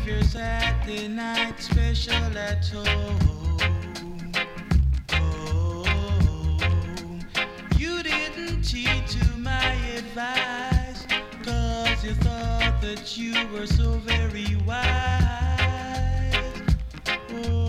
Saturday night special at home. Oh, you didn't heed to my advice, 'cause you thought that you were so very wise. Oh,